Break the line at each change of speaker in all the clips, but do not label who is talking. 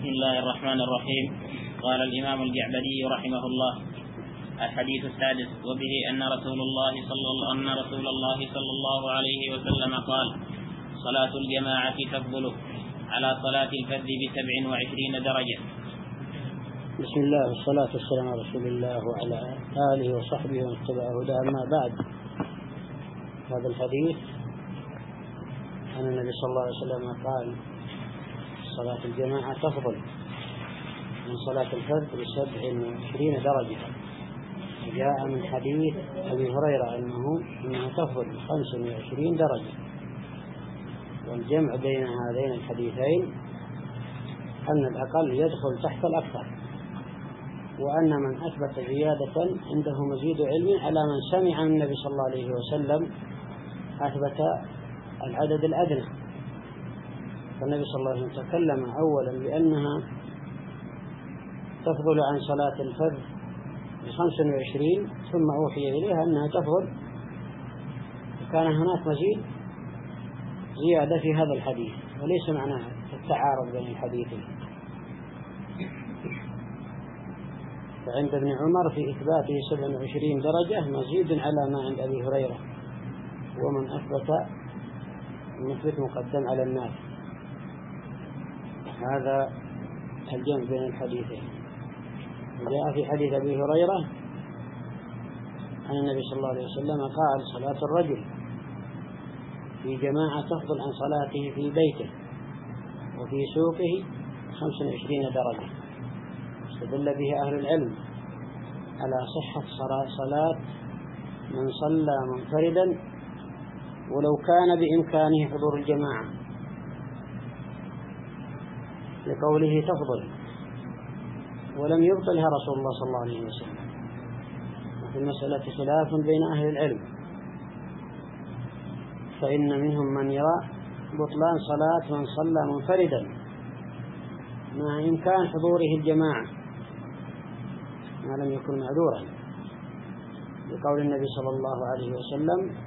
بسم الله الرحمن الرحيم. قال الإمام الجعبري رحمه الله: الحديث السادس: وبه أن رسول الله صلى الله عليه وسلم قال: صلاة الجماعة تفضل على صلاة الفرد ب27 درجة.
بسم الله والصلاة والسلام على رسول الله وعلى آله وصحبه ومن اتبع هداه. أما بعد، هذا الحديث أن النبي صلى الله عليه وسلم قال: صلاة الجماعة تفضل من صلاة الفرد ب27 درجة. جاء من حديث أبي هريرة أنها تفضل ب25 درجة. والجمع بين هذين الحديثين أن الأقل يدخل تحت الأكثر، وأن من أثبت زيادة عنده مزيد علم على من سمع من النبي صلى الله عليه وسلم أثبت العدد الأدنى. فالنبي صلى الله عليه وسلم تكلم أولا بأنها تفضل عن صلاة الفرد ب25، ثم أوحي إليها أنها تفضل، وكان هناك مزيد زيادة في هذا الحديث، وليس معناها التعارض بين الحديثين. فعند ابن عمر في إثباته 27 درجة مزيد على ما عند أبي هريرة، ومن أثبت المثبت مقدم على الناس. هذا الجمع بين الحديثين. وجاء في حديث أبي هريرة أن النبي صلى الله عليه وسلم قال: صلاة الرجل في جماعة تفضل عن صلاته في بيته وفي سوقه 25 درجة. استدل به أهل العلم على صحة صلاة من صلى منفردا ولو كان بإمكانه حضور الجماعة، لقوله تفضل، ولم يبطلها رسول الله صلى الله عليه وسلم. وفي المسألة خلاف بين أهل العلم، فإن منهم من يرى بطلان صلاة من صلى منفردا مع إمكان حضوره الجماعة ما لم يكن معذورا، لقول النبي صلى الله عليه وسلم: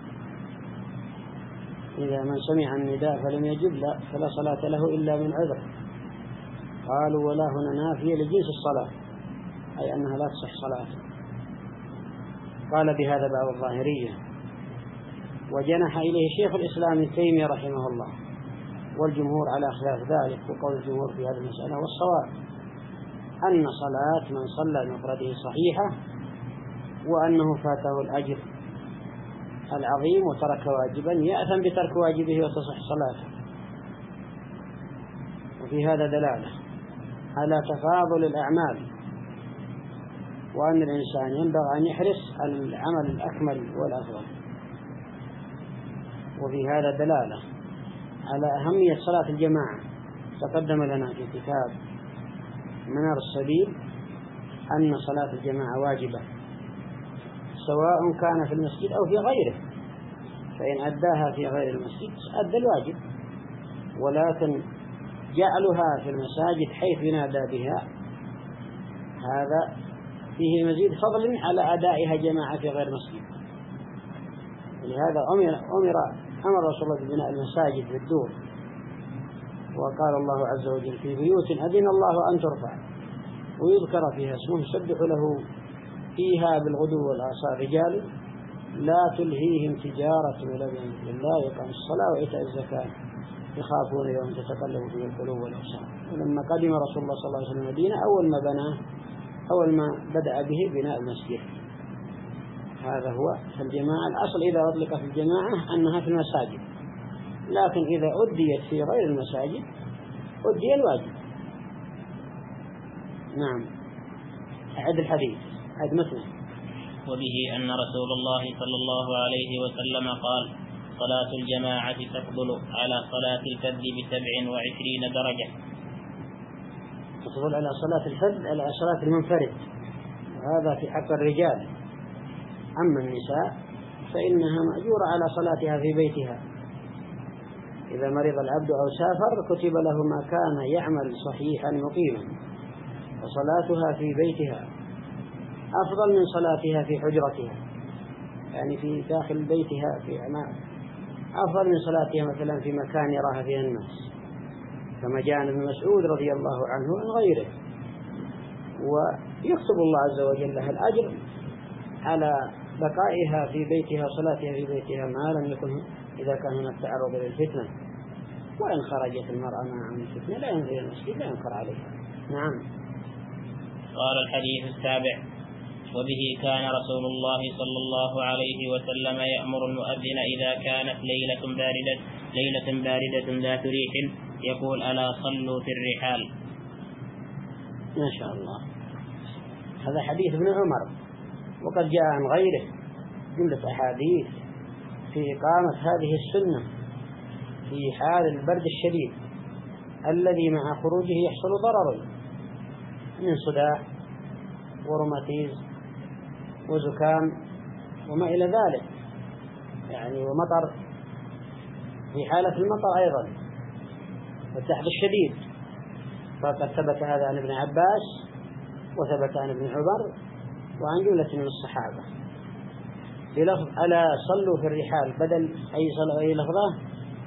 إذا من سمع النداء فلم يجب فلا صلاة له إلا من عذر. قالوا: ولا هنا نافية لجنس الصلاة، أي أنها لا تصح صلاته. قال بهذا بعض الظاهرية، وجنح إليه شيخ الإسلام ابن تيمية رحمه الله، والجمهور على خلاف ذلك. وقول الجمهور في هذه المسألة والصواب أن صلاة من صلى لمفرده صحيحة، وأنه فاته الأجر العظيم وترك واجبا يأثم بترك واجبه وتصح صلاته. وفي هذا دلالة على تفاضل الأعمال، وأن الإنسان ينبغي أن يحرص على العمل الأكمل والأفضل. وفي هذا دلالة على أهمية صلاة الجماعة. تقدم لنا في كتاب منار السبيل أن صلاة الجماعة واجبة، سواء كان في المسجد أو في غيره، فإن أداها في غير المسجد أدى الواجب، ولكن جعلها في المساجد حيث ينادى بها هذا فيه مزيد فضل على أدائها جماعة في غير مسجد. ولهذا أمر رسول الله ببناء المساجد في الدور، وقال الله عز وجل: في بيوت أذن الله أن ترفع ويذكر فيها اسمه يسبح له فيها بالغدو والآصال رجال لا تلهيهم تجارة ولا بيع عن ذكر الله وإقام الصلاة وإيتاء الزكاة يخافون يوم تتقلب فيه القلوب والأبصار. ولما قدم رسول الله صلى الله عليه وسلم المدينة أول ما بدأ به بناء المسجد. هذا هو الجماعة. الأصل إذا أطلقت الجماعة أنها في المساجد، لكن إذا أديت في غير المساجد أدي الواجب. نعم. أعد الحديث، أعد مثله.
وبه أن رسول الله صلى الله عليه وسلم قال: صلاة الجماعة تفضل على صلاة الفرد ب27 درجة.
تفضل على صلاة الفرد على صلاة المنفرد، وهذا في حق الرجال. أما النساء فإنها مأجورة على صلاتها في بيتها. إذا مرض العبد أو سافر كتب له ما كان يعمل صحيحا مقيما، وصلاتها في بيتها أفضل من صلاتها في حجرتها، يعني في داخل بيتها في أفضل من صلاتها مثلا في مكان يراها فيها الناس. كما جاء عن ابن مسعود رضي الله عنه وعن غيره، ويكتب الله عز وجل لها الأجر على بقائها في بيتها وصلاتها في بيتها ما لم يكن إذا كان هناك تعرض للفتنة. وإن خرجت المرأة مع الفتنة لا ينزل المسجد لا ينكر عليها. نعم.
قال الحديث السابع: وبه كان رسول الله صلى الله عليه وسلم يأمر المؤذن إذا كانت ليلة باردة ذات ريح يقول: ألا صلوا في الرحال.
ما شاء الله. هذا حديث ابن عمر، وقد جاء عن غيره جملة أحاديث في إقامة هذه السنة في حال البرد الشديد الذي مع خروجه يحصل ضرر من صداع وروماتيز وزكام وما إلى ذلك، يعني ومطر في حالة المطر أيضا والسحب الشديد. فقد ثبت هذا عن ابن عباس وثبت عن ابن عمر وعن جملة من الصحابة في لفظ: ألا صلوا في الرحال، بدل أي لفظة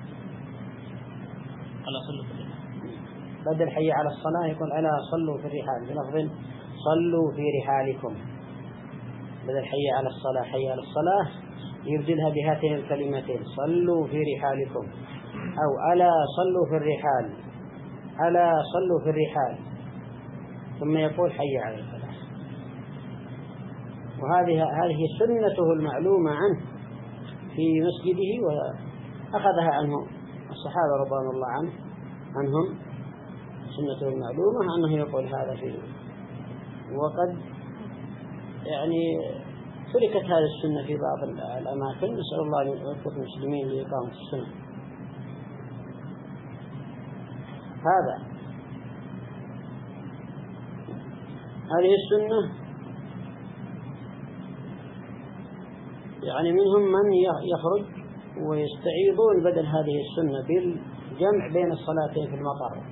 ألا صلوا في الرحال،
بدل حي على الصلاة يقول: ألا صلوا في الرحال، في لفظ: صلوا في رحالكم. بدل حي على الصلاة حي على الصلاة يبدلها بهاتين الكلمتين: صلوا في رحالكم، أو ألا صلوا في الرحال، ألا صلوا في الرحال، ثم يقول: حي على الفلاح. وهذه سنته المعلومة عنه في مسجده، وأخذها عنه الصحابة رضوان الله عنهم سنته المعلومة أنه يقول هذا فيه. وقد يعني تركت هذه السنة في بعض الأماكن، نسأل الله أن يوفق المسلمين لإقامة السنة. هذه السنة يعني منهم من يخرج ويستعيضون بدل هذه السنة بالجمع بين الصلاتين في المطر،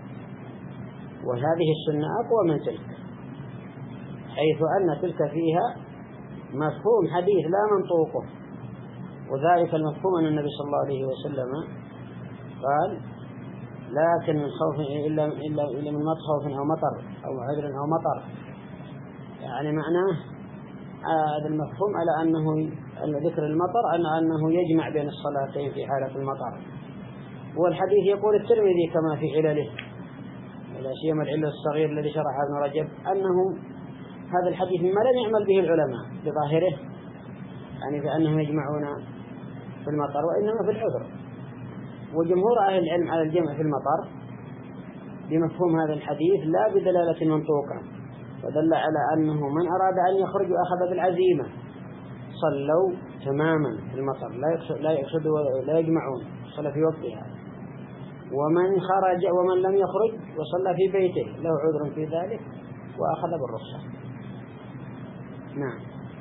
وهذه السنة أقوى من تلك، حيث أن تلك فيها مفهوم حديث لا منطوقه، وذلك المفهوم أن النبي صلى الله عليه وسلم قال: لكن من خوف إلا من مخوف أو مطر أو عذر أو مطر. يعني معناه هذا المفهوم على أنه ذكر المطر على أنه يجمع بين الصلاتين في حالة المطر. والحديث يقول الترمذي كما في علله، ولا سيما العلة الصغير الذي شرحه ابن رجب، أنه هذا الحديث مما لم يعمل به العلماء بظاهره، يعني بأنهم يجمعون في المطر وإنما في العذر. وجمهور أهل العلم على الجمع في المطر بمفهوم هذا الحديث لا بدلالة منطوقة، ودل على أنه من أراد أن يخرج أخذ بالعزيمة صلوا تماما في المطر، لا يقصدوا ولا يجمعون، صلى في وقتها. ومن خرج ومن لم يخرج وصلى في بيته له عذر في ذلك وأخذ بالرخصة. نعم.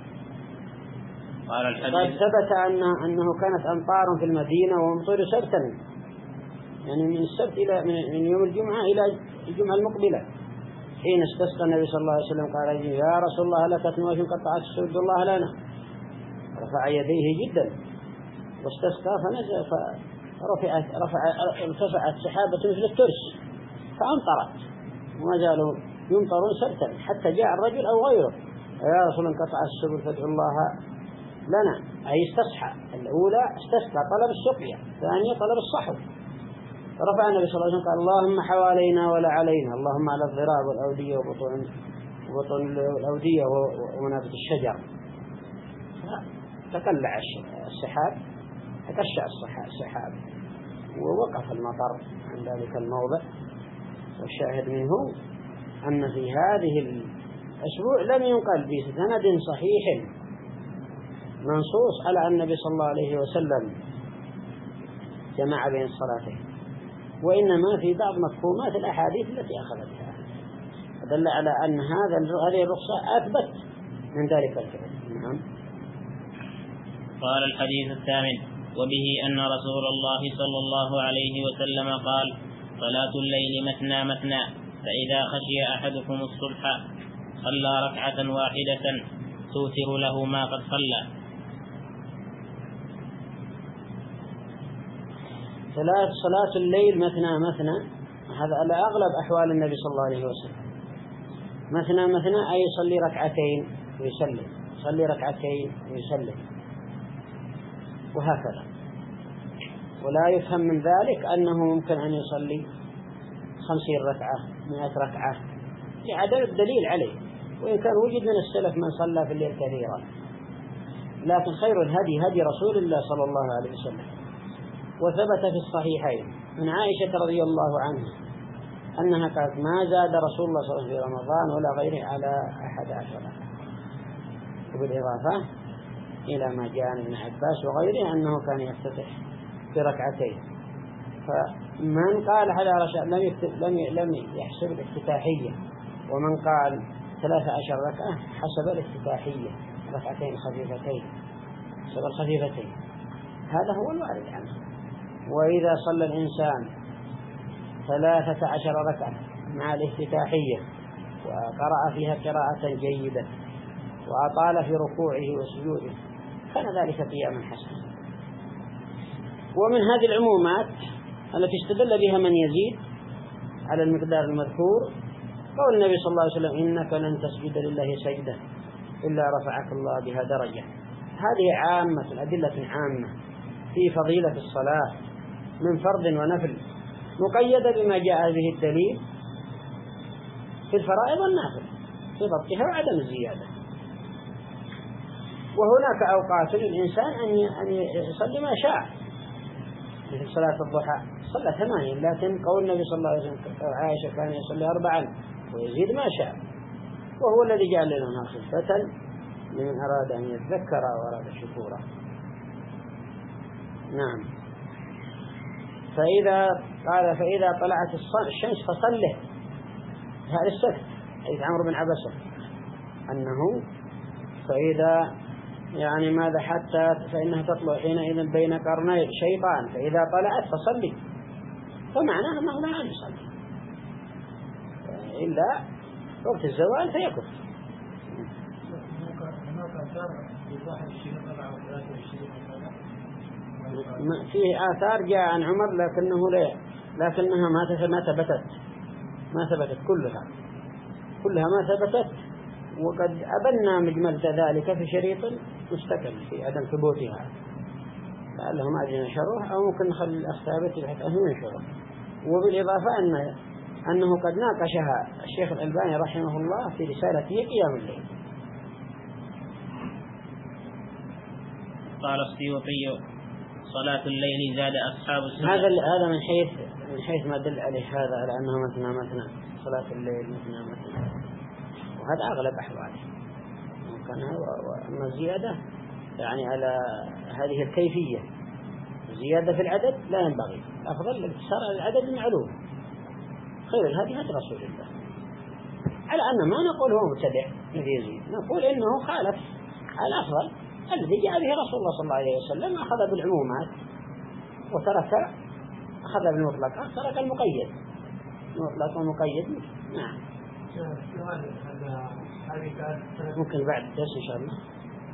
قد ثبت أنه كانت أمطار في المدينة وأمطار سبتا، يعني من السبت إلى من يوم الجمعة إلى الجمعة المقبلة، حين استسقى النبي صلى الله عليه وسلم قال: يا رسول الله لك نواش قطعت سد الله لنا، رفع يديه جدا واستسقى فنزل ارتفعت سحابة مثل الترس فأمطرت، وما زالوا يمطرون سبتا حتى جاء الرجل أو غيره: يا رسول الله قطع السبل فادعوا الله لنا. أي استصحى، الأولى استسقى طلب السقيا، الثانية طلب الصحو. فرفع النبي صلى الله عليه وسلم قال: اللهم حوالينا ولا علينا، اللهم على الضراب والأودية وبطن الأودية ومنابت الشجر. تقلع السحاب، تكشع السحاب ووقف المطر عن ذلك الموضع. والشاهد منه أن في هذه الأسبوع لم ينقل بسند صحيح منصوص على أن النبي صلى الله عليه وسلم جمع بين الصلاتين، وإنما في بعض مفهومات الأحاديث التي أخذ بها، فدل على أن هذه الرخصة أثبت من ذلك الفعل. نعم.
قال الحديث الثامن: وبه أن رسول الله صلى الله عليه وسلم قال: صلاة الليل مثنى مثنى، فإذا خشي أحدكم الصبح صلى ركعة واحدة توتر له ما قد صلى.
صلاة الليل مثنى مثنى، هذا على أغلب أحوال النبي صلى الله عليه وسلم، مثنى أي يصلي ركعتين ويسلم، يصلي ركعتين ويسلم، وهكذا. ولا يفهم من ذلك أنه ممكن أن يصلي 50 ركعة 100 ركعة لعدم الدليل عليه، وإن كان وجد من السلف من صلى في الليل كثيرا، لكن خير الهدي هدي رسول الله صلى الله عليه وسلم. وثبت في الصحيحين من عائشة رضي الله عنها أنها قالت ما زاد رسول الله صلى الله عليه وسلم في رمضان ولا غيره على 11 ركعة، وبالإضافة إلى ما جاء عن ابن عباس وغيره أنه كان يفتتح بركعتين. فمن قال على رشاء لم يحسب الافتتاحية، ومن قال 13 ركعة حسب الافتتاحية، ركعتين خفيفتين حسب الخفيفتين. هذا هو الوارد عنه. وإذا صلى الإنسان 13 ركعة مع الافتتاحية وقرأ فيها قراءة جيدة وأطال في ركوعه وسجوده كان ذلك قياما حسنا. ومن هذه العمومات التي استدل بها من يزيد على المقدار المذكور قول النبي صلى الله عليه وسلم إنك لن تسجد لله سجدة إلا رفعك الله بها درجة. هذه عامة، الأدلة عامة في فضيلة الصلاة من فرض ونفل، مقيدة بما جاء به الدليل في الفرائض والنافل في ضبطها وعدم الزيادة. وهناك أوقات للإنسان أن يصلي ما شاء، مثل صلاة الضحى صلى 8، لكن قول النبي صلى الله عليه وسلم عائشة كان يصلي 4 ويزيد ما شاء، وهو الذي جعل لنا خفة لمن أراد أن يتذكر وأراد شكورا. نعم. فإذا طلعت الشمس فصله، هذا السكت حديث عمرو بن عبسة أنه فإذا يعني ماذا حتى فإنها تطلع حينئذ بين قرني شيطان فإذا طلعت فصلي، فمعناه أنه لا يصلي إلا وقت الزوال فيكف. فيه آثار جاء عن عمر لكنها ما ثبتت كلها ما ثبتت، وقد أبنى مجمل ذلك في شريط مستقل في عدم ثبوتها، لعلهم أجل نشروه أو ممكن نخلي الأخ ثابت بحيث أنه ينشره. وبالإضافة أنه قد ناقشها الشيخ الألباني رحمه الله في رسالته قيام الليل.
قال السيوطي صلاة الليل زاد أصحاب السنة.
هذا من حيث ما دل عليه هذا على أنه مثنى صلاة الليل مثنى، وهذا أغلب أحواله ممكن. وأما الزيادة يعني على هذه الكيفية، زيادة في العدد لا ينبغي، أفضل الاقتصار على العدد المعلوم، خير الهدي هدي رسول الله. على أن ما نقول هو مبتدع الذي يزيد، نقول إنه خالف الأفضل الذي جاء به رسول الله صلى الله عليه وسلم، أخذ بالعمومات أخذ بالمطلق، ترك المقيد، المطلق والمقيد. نعم. ممكن بعد درس إن شاء الله.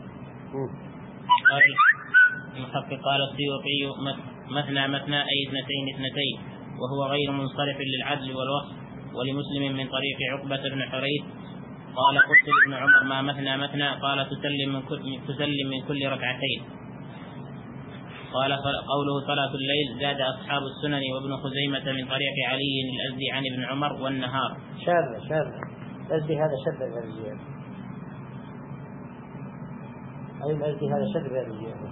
قال السيوطي مثنى أي 2 وهو غير منصرف للعدل والوصف. ولمسلم من طريق عقبة بن حريث قال قلت لابن عمر ما مثنى؟ قال تسلم من كل ركعتين. قال قوله صلاة الليل زاد أصحاب السنن وابن خزيمة من طريق علي الأزدي عن ابن عمر والنهار.
شاذ الأزدي هذا شذ غير الزيادة، أي الأزدي هذا شذ غير الزيادة.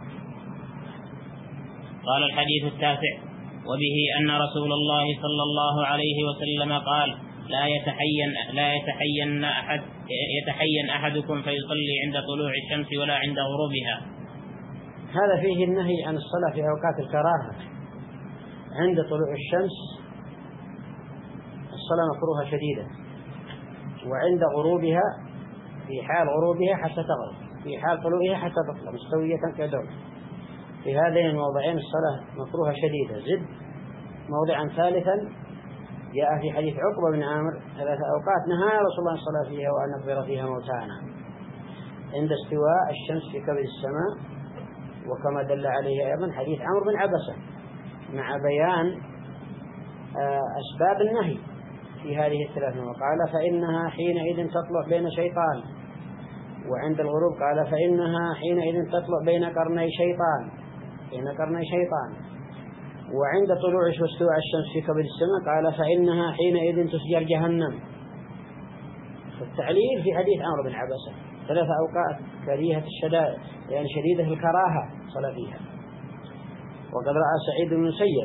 قال الحديث 9 وبه أن رسول الله صلى الله عليه وسلم قال لا يتحين أحدكم فيصلي عند طلوع الشمس ولا عند غروبها.
هذا فيه النهي عن الصلاة في أوقات الكراهة. عند طلوع الشمس الصلاة مكروهة شديدة، وعند غروبها في حال غروبها حتى تغرب، في حال طلوعها حتى تطلع مستوية كدور. في هذين الموضعين الصلاة مكروهة شديدة. زد موضعا ثالثا جاء في حديث عقبة بن عامر 3 أوقات نهى رسول الله الصلاة فيها وأن نقبر فيها موتانا: عند استواء الشمس في كبد السماء، وكما دل عليه أيضا حديث عمرو بن عبسة، مع بيان أسباب النهي في هذه الثلاث قال فإنها حينئذ تطلع بين شيطان، وعند الغروب قال فإنها حينئذ تطلع بين قرني شيطان، وعند طلوع وسطوع الشمس في كبد السماء قال فإنها حينئذ تسجر جهنم. التعليل في حديث عمرو بن عبسة 3 أوقات كريهة الشدائد يعني شديدة الكراهة صلى فيها. وقد رأى سعيد بن المسيب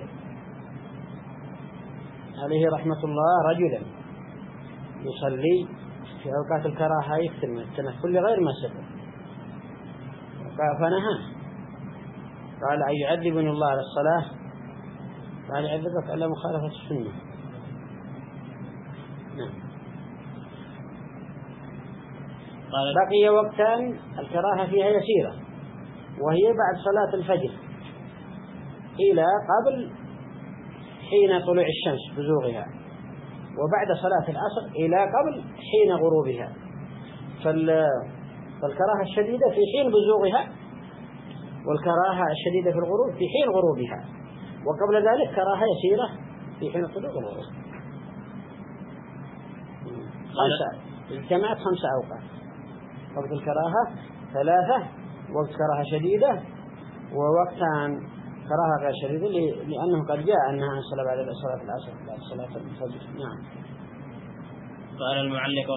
عليه رحمة الله رجلا يصلي في أوقات الكراهة يكثر من التنفل لغير ما سبب فنهاه، قال أن يعذبني الله على الصلاة، قال يعذبك على مخالفة السنة. نعم. بقي وقتان الكراهة فيها يسيرة، وهي بعد صلاة الفجر إلى قبل حين طلوع الشمس بزوغها، وبعد صلاة العصر إلى قبل حين غروبها. فالكراهة الشديدة في حين بزوغها، والكراهة الشديدة في الغروب في حين غروبها، وقبل ذلك كراهة يسيرة في حين طلوع الغروب. اجتمعت 5 أوقات: وقت الكراهة 3، وقت كراهة شديدة، ووقتان كراهة غير شديدة لأنه قد جاء أنها عن صلاة بعد صلاة العصر بعد صلاة الفجر. نعم.
قال المعلق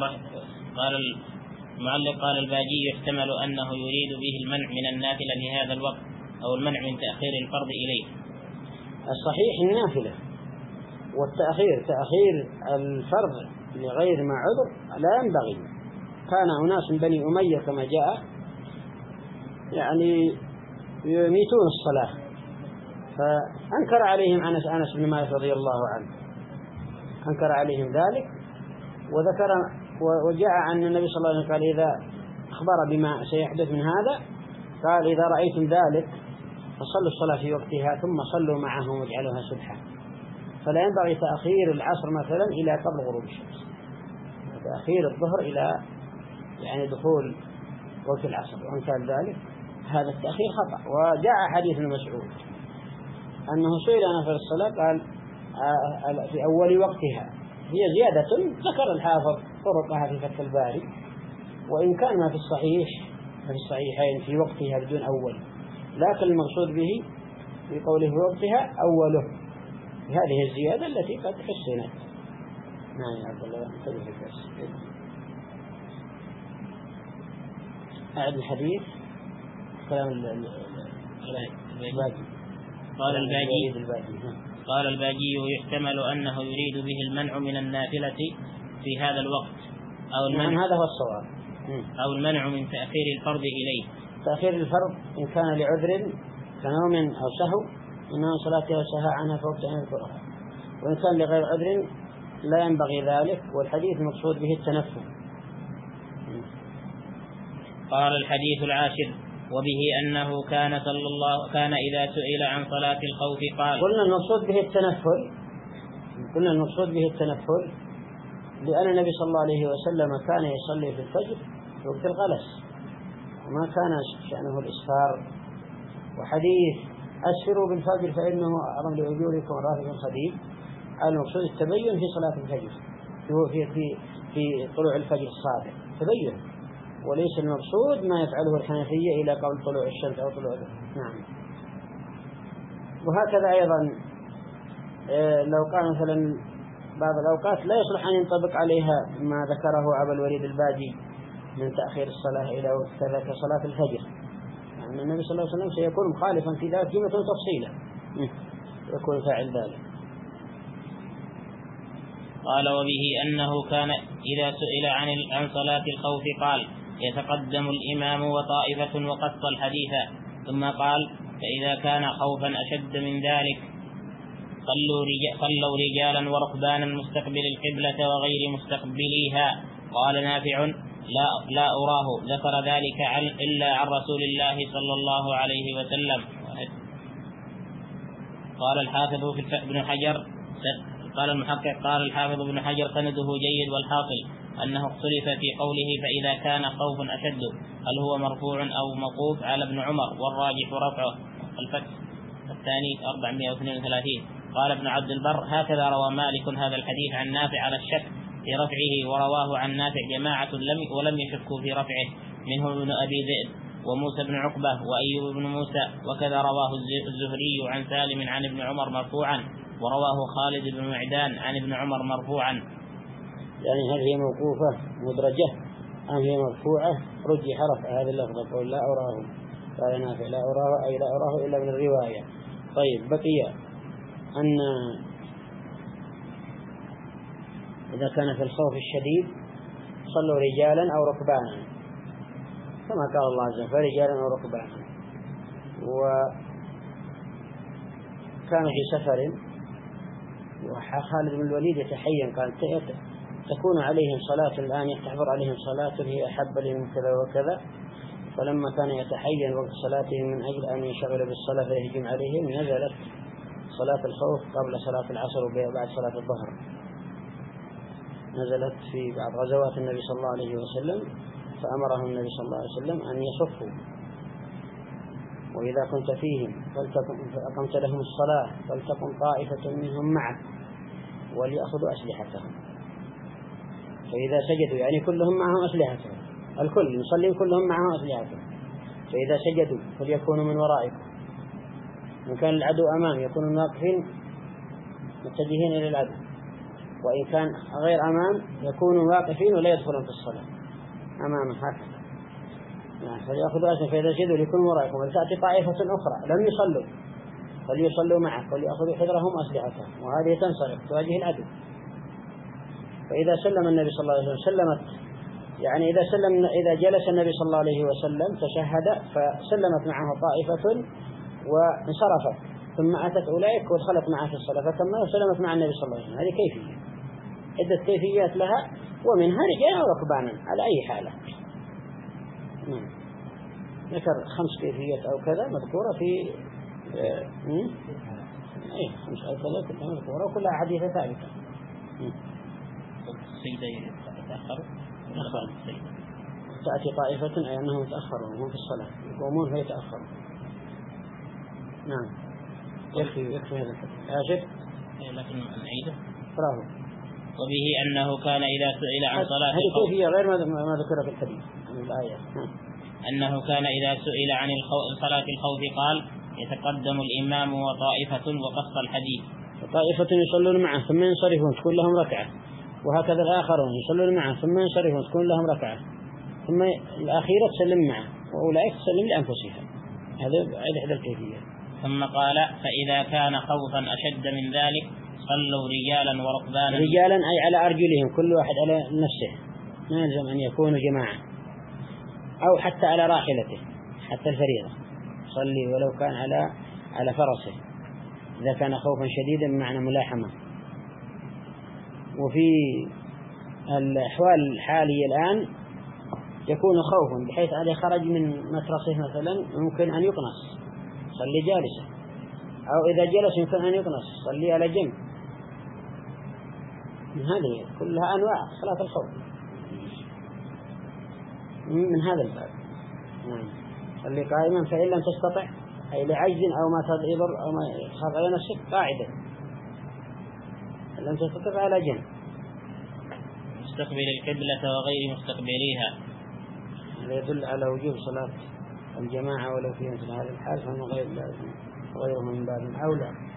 قال الباجي يحتمل أنه يريد به المنع من النافلة في هذا الوقت أو المنع من تأخير الفرض إليه.
الصحيح النافلة، والتأخير تأخير الفرض لغير ما عذر لا ينبغي. كان أناس من بني أمية كما جاء يعني يميتون الصلاة، فأنكر عليهم أنس بن مالك رضي الله عنه، أنكر عليهم ذلك وذكر وجاء عن النبي صلى الله عليه وسلم قال إذا أخبر بما سيحدث من هذا قال إذا رأيتم ذلك فصلوا الصلاة في وقتها ثم صلوا معهم واجعلوها سبحة. فلا ينبغي تأخير العصر مثلا إلى قبل غروب الشمس، تأخير الظهر إلى يعني دخول وقت العصر، وإن كان ذلك هذا التأخير خطأ. وجاء حديث ابن مسعود أنه سئل عن نفل الصلاة قال في أول وقتها، هي زيادة ذكر الحافظ طرقها في فتح الباري، وإن كان ما في الصحيحين في وقتها بدون أول، لكن المقصود به في قوله في وقتها أوله هذه الزيادة التي قد حسنت. نعم يا عبد الله انتبه للدرس. أعد الحديث كلام الباجي.
قال الباجي يحتمل أنه يريد به المنع من النافلة في هذا الوقت
هذا هو الصواب،
أو المنع من تأخير الفرض إليه.
تأخير الفرض إن كان لعذر كنوم أو سهو إنها صلاتها سهى عنها فوقت أن يذكرها، وإن كان لغير عذر لا ينبغي ذلك، والحديث المقصود به التنفل.
قال الحديث العاشر وبه أنه كان إذا سئل عن صلاة الخوف قال.
قلنا المقصود به التنفل لأن النبي صلى الله عليه وسلم كان يصلي في الفجر في وقت الغلس، وما كان شأنه الإسفار. وحديث أسفروا بالفجر فإنه أعظم لأجوركم ورافق خديج، المقصود التبين في صلاة الفجر في طلوع الفجر الصادق تبين، وليس المقصود ما يفعله الحنفية إلى قبل طلوع الشمس أو طلوع نعم. وهكذا أيضا لو كان مثلا بعض الأوقات لا يصلح أن ينطبق عليها ما ذكره أبو الوليد الباجي من تأخير الصلاة إلى وقت كذا كصلاة الفجر، يعني النبي صلى الله عليه وسلم سيكون مخالفا في ذلك جملة تفصيلا يكون فاعل ذلك.
قال وبه أنه كان إذا سئل عن صلاة الخوف قال يتقدم الإمام وطائفة وقص الحديث، ثم قال فإذا كان خوفا أشد من ذلك صلوا رجالا وركبانا مستقبل القبلة وغير مستقبليها. قال نافع لا أراه ذكر ذلك إلا عن رسول الله صلى الله عليه وسلم. قال الحافظ ابن حجر قال المحقق قال الحافظ ابن حجر سنده جيد، والحاصل أنه اختلف في قوله فإذا كان خوف أشد هل هو مرفوع أو موقوف على ابن عمر، والراجح رفعه. الفتح الثاني 432. قال ابن عبد البر: هكذا روى مالك هذا الحديث عن نافع على الشك في رفعه، ورواه عن نافع جماعة ولم يشكوا في رفعه، منهم ابن أبي ذئب وموسى بن عقبة وأيوب بن موسى، وكذا رواه الزهري عن سالم عن ابن عمر مرفوعا، ورواه خالد بن معدان عن ابن عمر مرفوعا.
يعني هل هي موقوفة مدرجة أم هي مرفوعة؟ رجح رفع هذه اللفظة، قول لا أراه، قال نافع لا أراه أي لا أراه إلا من الرواية. طيب، بقي أن إذا كان في الخوف الشديد صلوا رجالا أو ركبانا، كما قال الله عز وجل: رجالا أو ركبانا. وكان في سفر، وخالد بن الوليد يتحين، قال: تكون عليهم صلاة الآن، تحضر عليهم صلاة هي أحب لهم كذا وكذا. فلما كان يتحين وقت صلاتهم من أجل أن يشغل بالصلاة فيهجم عليهم، نزلت صلاة الخوف قبل صلاة العصر وبعد صلاة الظهر، نزلت في بعض غزوات النبي صلى الله عليه وسلم، فأمرهم النبي صلى الله عليه وسلم أن يصفوا، وإذا كنت فيهم فأقمت لهم الصلاة فلتقم طائفة منهم معك وليأخذوا أسلحتهم. فإذا سجدوا، يعني كلهم معهم أسلحتهم، الكل يصلي كلهم معهم أسلحتهم، فإذا سجدوا فليكونوا من ورائكم، إن كان العدو أمام يكونوا واقفين متجهين إلى العدو، وإن كان غير أمام يكونوا واقفين ولا يدخلون في الصلاة أمام هكذا. فليأخذوا أسلحتهم، فإذا سجدوا ليكونوا ورائكم، ولتأتي طائفة أخرى لم يصلوا فليصلوا معك وليأخذوا حذرهم أسلحتهم، وهذه تنصرف تواجه العدو. فإذا سلم النبي صلى الله عليه وسلم سلمت، يعني إذا جلس النبي صلى الله عليه وسلم تشهد فسلمت معه طائفة وانصرفت، ثم أتت أولئك ودخلت معه في الصلاة فكملوا وسلمت مع النبي صلى الله عليه وسلم. هذه كيفية، عدة كيفيات لها، ومنها رجالا وركبانا على أي حالة. ذكر 5 كيفيات أو كذا مذكورة في 5 أو كذا كلها مذكورة وكلها حديثة ثابتة.
السيدة يتأخر
تأتي طائفة أي أنهم يتأخرون وهم في الصلاة، يقومون فيتأخرون. نعم، يكفي هذا الحديث.
لكن نعيده.
برافو.
وبه أنه كان إذا سئل عن صلاة
الخوف، هذه كيفية غير ما ذكر في الحديث من الآية.
أنه كان إذا سئل عن صلاة الخوف قال: يتقدم الإمام وطائفة، وقص الحديث.
طائفة يصلون معه ثم ينصرفون تكون لهم ركعة، وهكذا الآخرون يصلون معه ثم ينصرفون تكون لهم ركعة، ثم الأخيرة تسلم معه، وأولئك تسلم لأنفسها. هذا إحدى الكيفيات.
ثم قال: فإذا كان خوفا أشد من ذلك صلوا رجالا وركبانا.
رجالا أي على أرجلهم، كل واحد على نفسه، ما يلزم أن يكونوا جماعة، أو حتى على راحلته، حتى الفريضة صلي ولو كان على فرسه، إذا كان خوفا شديدا بمعنى ملاحمة. وفي الأحوال الحالية الآن يكون خوفا بحيث عليه خرج من مترسه مثلا ممكن أن يقنص، صلي جالسا، أو إذا جلس يمكن أن يقنص، صلي على جنب. هذه كلها أنواع صلاة الخوف من هذا الباب. صلي قائما فإن لم تستطع، أي لعجز أو ما تضر أو ما يخاف على نفسك، قاعدة، إن لم تستطع على جنب.
مستقبل القبلة وغير مستقبليها.
هذا يدل على وجوب صلاة الجماعة ولو في مثل هذا الحال، فهم غيره من باب أولى.